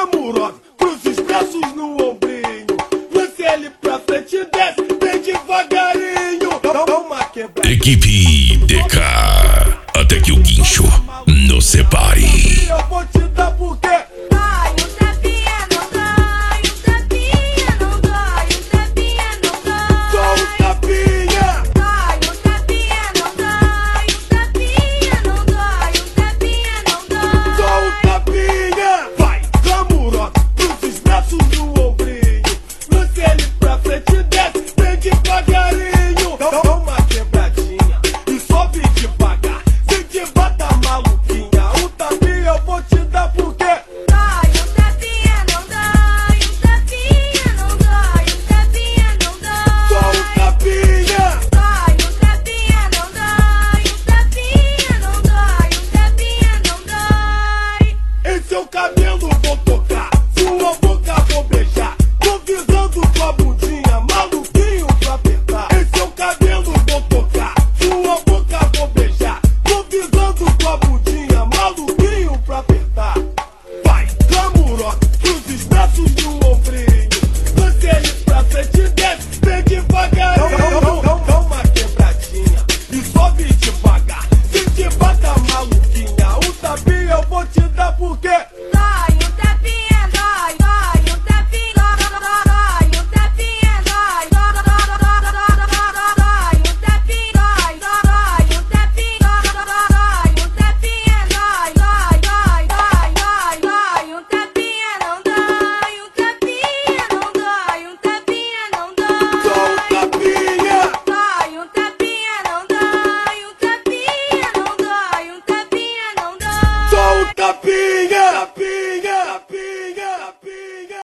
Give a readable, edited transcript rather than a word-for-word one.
glamourosa, cruzes braços no ombrinho. Lance ele pra frente e desce, bem devagarinho. Dá uma quebrada. Equipe DK, até que o guincho nos separe. Eu vou te dar porque Dói, um tapinha não dói, um tapinha não dói, um tapinha não dói. só um tapinha. Dói, um tapinha não dói, um tapinha não dói, um tapinha não dói. Só um tapinha. Vai, glamourosa, cruzes braços no ombrinho. Lance ele pra frente e desce, bem devagarinho. Dá uma quebradinha e sobe devagar. Sem te bata maluquinha, um tapinha eu vou te dar porque Dói, um tapinha não dói, um tapinha não dói, um tapinha não dói. só um tapinha. Dói, um tapinha não dói, um tapinha não dói, um tapinha não dói. Em seu cabelo vou tocar, sua boca vou beijar. Tô visando sua bundinha, maluquinho pra apertar. Em seu cabelo vou tocar, sua boca vou beijar. Tô visando sua bundinha, maluquinho pra apertar. Vai, glamourosa, cruzes braços no ombrinho. Lance ele pra frente e desce, bem devagarinho. Dá uma quebradinha e sobe devagar. Se te bata maluquinha, um tapinha eu vou te dar porque Dói, um tapinha dói, dói, um tapinha dói, um tapinha dói, dói, um tapinha dói, dói, um tapinha dói, um tapinha dói, dói, um tapinha não dói, um tapinha não dói, um tapinha não dói. só um tapinha. Dói, um tapinha não dói, um tapinha não dói, um tapinha não dói. Só um tapinha.